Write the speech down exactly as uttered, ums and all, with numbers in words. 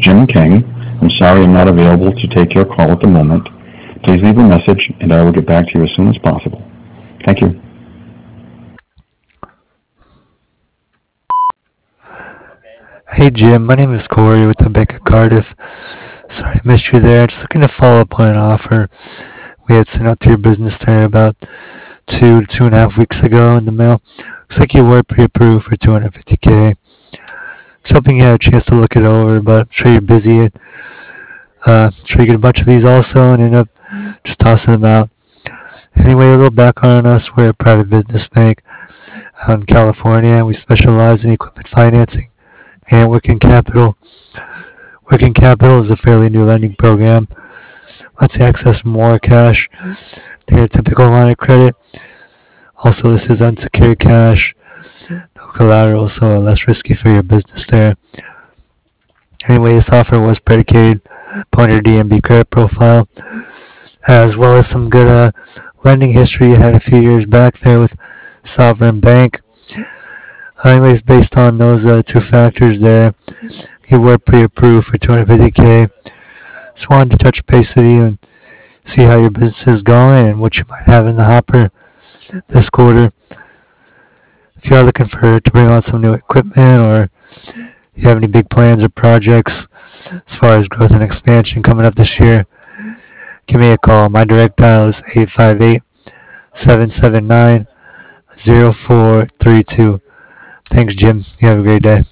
Jim King. I'm sorry I'm not available to take your call at the moment. Please leave a message and I will get back to you as soon as possible. Thank you. Hey Jim, my name is Corey with the Bank of Cardiff. Sorry I missed you there. Just looking to follow up on an offer we had sent out to your business there about two to two and a half weeks ago in the mail. Looks like you were pre-approved for two hundred fifty k. Just hoping you had a chance to look it over, but I'm sure you're busy. Uh, I'm sure you get a bunch of these also and end up just tossing them out. Anyway, a little background on us. We're a private business bank out in California. We specialize in equipment financing and working capital. Working capital is a fairly new lending program. Lets you access more cash than your typical line of credit. Also, this is unsecured cash, no collateral, so less risky for your business there. Anyway, this offer was predicated upon your D M B credit profile, as well as some good uh, lending history you had a few years back there with Sovereign Bank. Anyways, based on those uh, two factors there, you were pre-approved for two hundred fifty k. Just wanted to touch base with you and see how your business is going and what you might have in the hopper this quarter. If you are looking for to bring on some new equipment or you have any big plans or projects as far as growth and expansion coming up this year, give me a call. My direct dial is eight five eight, seven seven nine, zero four three two. Thanks, Jim. You have a great day.